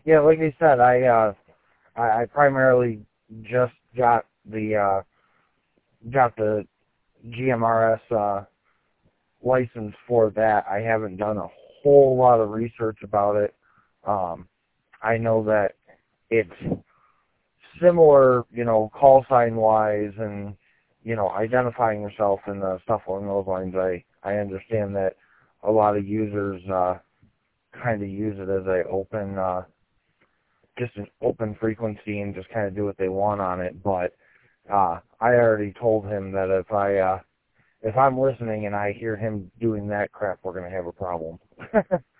Yeah, like I said, I primarily just got the GMRS license for that. I haven't done a whole lot of research about it. I know that it's similar, call sign wise and, identifying yourself and stuff along those lines. I understand that a lot of users kind of use it as just an open frequency and just kind of do what they want on it. But I already told him that if I'm listening and I hear him doing that crap, we're gonna have a problem.